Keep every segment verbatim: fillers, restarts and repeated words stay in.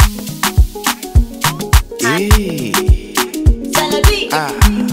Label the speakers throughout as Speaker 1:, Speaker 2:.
Speaker 1: Hey. Ah.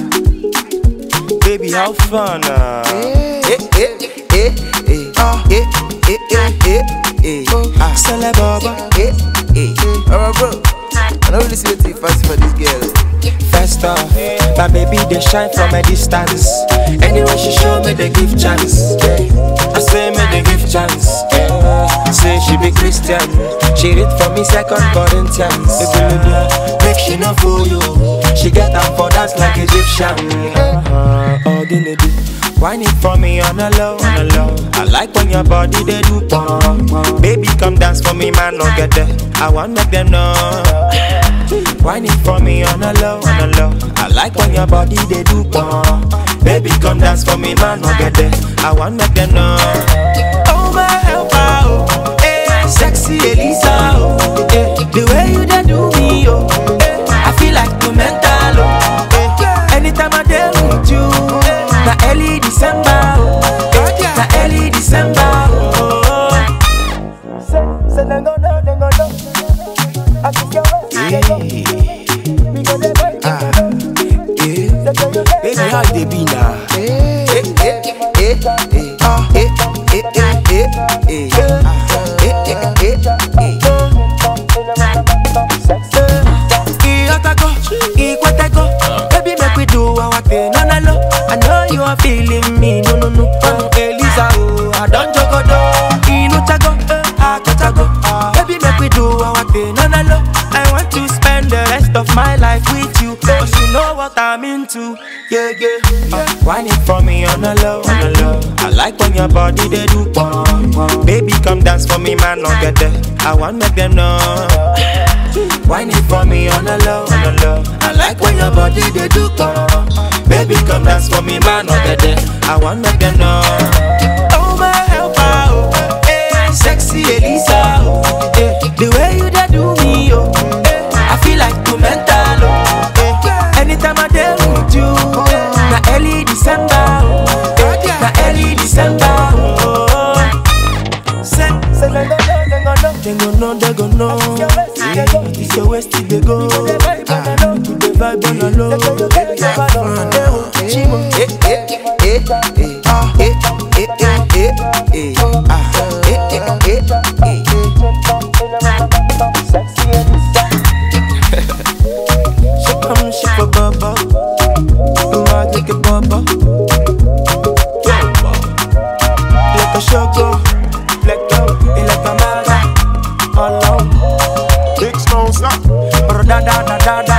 Speaker 1: Baby, how fun? Uh?
Speaker 2: Eh, eh, eh, eh, ah, eh, eh, eh, eh, eh, ah,
Speaker 1: Celebaba.
Speaker 2: eh, eh, eh. Alright, bro. I don't really see the fast for this girl.
Speaker 1: First off, my baby they shine from a distance. Anyway she show me they give chance. I say me they give chance. Say she be Christian. She read for me Second Corinthians. Make she no fool you. She get up for dance like Egyptian. Uh-huh. Ordinary. Wine it for me on a low, on a low. I like when your body they do pom. Baby come dance for me, man, no get there. I want make them know. Wine it for me on a low, on a low. I like when your body they do pom. Baby come dance for me, man, no get there. I want make them know. Oh my helper, oh, eh, sexy Elisa, oh, eh, the way you they do me, oh, eh, I feel like you mental, oh, eh, anytime I deal with you. Na early December, oh, na early December, oh.
Speaker 3: Say, say they gon' know, they gon' know. I think you're right. Because they boy,
Speaker 1: Ah, yeah. Baby, how they be now?
Speaker 2: Eh, eh, eh, eh, ah, eh, eh, eh, eh, eh, ah, eh, eh, eh, eh.
Speaker 1: Iyotako, Ikweteko, baby make we do our thing, no no no. I know you are feeling me, no no no. Oh, Elisa, oh, I don't jogodo. Inuchago, eh, Akochago, baby make we do our thing, no no no. I want to spend the rest of my life with you, cause you know what I'm into. Yeah, yeah. Uh, whine it for me on a low, on a low. I like when your body they do pom. Baby come dance for me, man, no get there. I want make them know. Whine it for me on a low, on a low. I like when your body they do pom. Baby come dance for me, man, no get there. I want make them know. Oh my helper, oh, eh, sexy Elisa, oh, eh, the way you they do me, oh, eh, I feel like you mental, oh, eh, anytime I deal with you. Na early December, oh, eh, na early December, oh. Say,
Speaker 3: say they gon' know, they gon' know.
Speaker 1: they gon' know, they gon' know. Yeah, it's your waist till they go. Ah, to the vibe on the low. Have fun, eh, Chimo.
Speaker 2: Eh, eh, eh, eh, ah, eh, eh, eh, eh, eh, ah, eh, eh, eh, eh.
Speaker 3: Sexy Elisa.
Speaker 1: She come, she for bubble. You want take a bubble. Like a sugar, like a, like a mara. Oh no.
Speaker 4: Big Smoke, stop.
Speaker 1: Da da da da da.